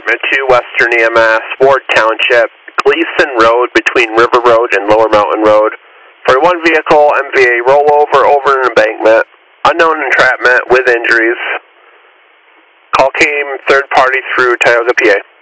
Department 2, Western EMS, Ward Township, Gleason Road between River Road and Lower Mountain Road. For one vehicle, MVA rollover over an embankment. Unknown entrapment with injuries. Call came third party through Tioga, PA.